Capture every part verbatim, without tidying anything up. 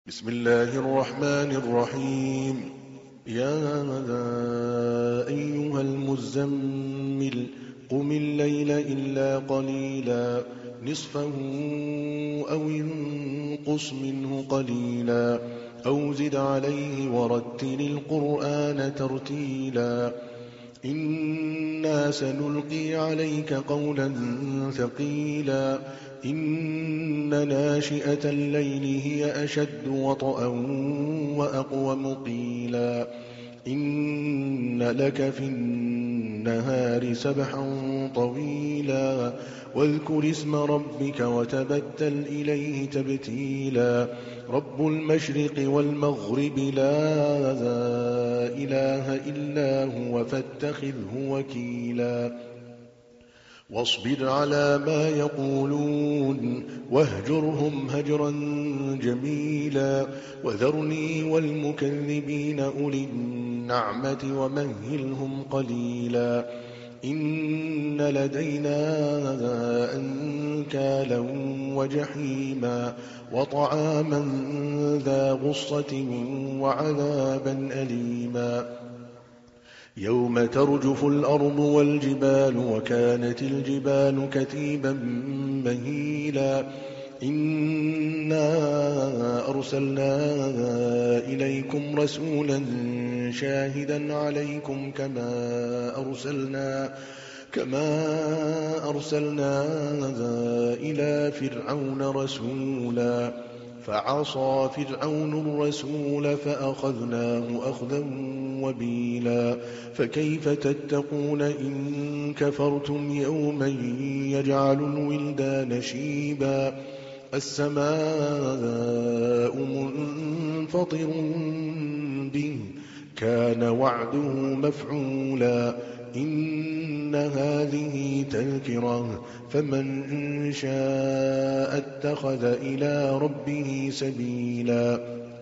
بسم الله الرحمن الرحيم. يا أيها المزمل قم الليل إلا قليلا نصفه أو انقص منه قليلا أو زد عليه ورتل القرآن ترتيلا إنا سنلقي عليك قولا ثقيلا إن ناشئة الليل هي أشد وطئا وأقوم قيلا إن لك في النهار سبحا طويلا واذكر اسم ربك وتبتل إليه تبتيلا رب المشرق والمغرب لا إله إلا هو فاتخذه وكيلا واصبر على ما يقولون واهجرهم هجرا جميلا وذرني والمكذبين أولي النعمة ومهلهم قليلا إن لدينا أنكالا وجحيما وطعاما ذا غصة وعذابا أليما يوم ترجف الأرض والجبال وكانت الجبال كثيبا مهيلا إنا أرسلنا إليكم رسولا شاهدا عليكم كما أرسلنا كما أرسلنا إلى فرعون رسولا فعصى فرعون الرسول فأخذناه أخذا وبيلا فكيف تتقون إن كفرتم يوما يجعل الولدان شيبا السماء منفطر به كان وعده مفعولا إن هذه تذكرة فمن شاء اتخذ إلى ربه سبيلا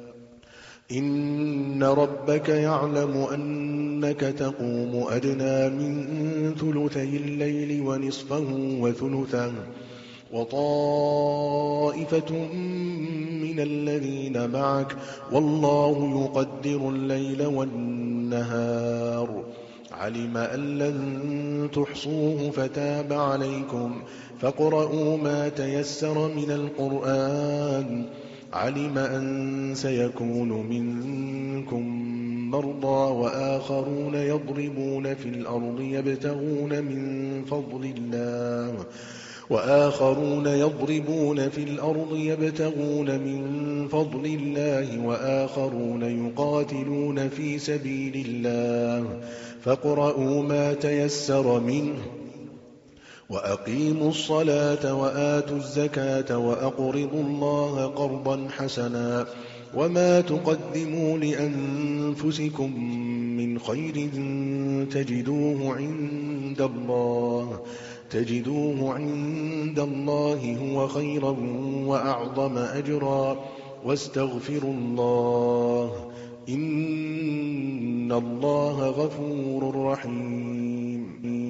إن ربك يعلم أنك تقوم أدنى من ثلثي الليل ونصفه وثلثه وطائفة من الذين معك والله يقدر الليل والنهار علم أن لن تحصوه فتاب عليكم فاقرؤوا ما تيسر من القرآن علم أن سيكون منكم مرضى وآخرون يضربون في الأرض يبتغون من فضل الله وآخرون يضربون في الأرض يبتغون من فضل الله وآخرون يقاتلون في سبيل الله فاقرؤوا ما تيسر منه وأقيموا الصلاة وآتوا الزكاة وأقرضوا الله قرضا حسنا وما تقدموا لأنفسكم من خير تجدوه عند الله تجدوه عند الله هو خيرا وأعظم أجرا واستغفروا الله إن الله غفور رحيم